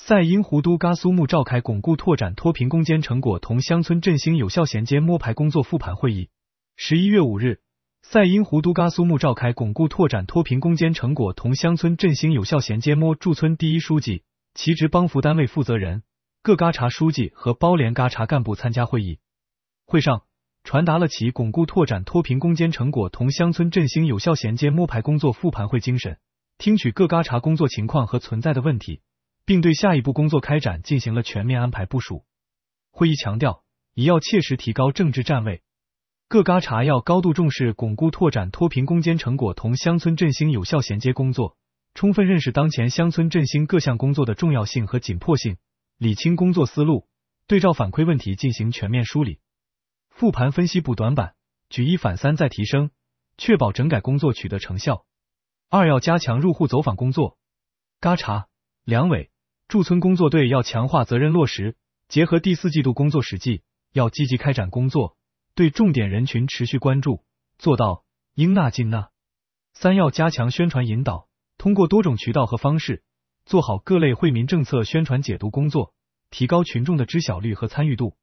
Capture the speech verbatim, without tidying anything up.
赛因湖都嘎苏木召开巩固拓展脱贫攻坚成果同乡村振兴有效衔接摸排工作复盘会议。十一月五日，赛因湖都嘎苏木召开巩固拓展脱贫攻坚成果同乡村振兴有效衔接摸驻村第一书记、其职帮扶单位负责人、各嘎查书记和包联嘎查干部参加会议。会上传达了其巩固拓展脱贫攻坚成果同乡村振兴有效衔接摸排工作复盘会精神，听取各嘎查工作情况和存在的问题，并对下一步工作开展进行了全面安排部署。会议强调，一要切实提高政治站位，各嘎查要高度重视巩固拓展脱贫攻坚成果同乡村振兴有效衔接工作，充分认识当前乡村振兴各项工作的重要性和紧迫性，理清工作思路，对照反馈问题进行全面梳理。复盘分析补短板，举一反三再提升，确保整改工作取得成效。二要加强入户走访工作，嘎查、两委、驻村工作队要强化责任落实，结合第四季度工作实际，要积极开展工作，对重点人群持续关注，做到应纳尽纳。三要加强宣传引导，通过多种渠道和方式，做好各类惠民政策宣传解读工作，提高群众的知晓率和参与度。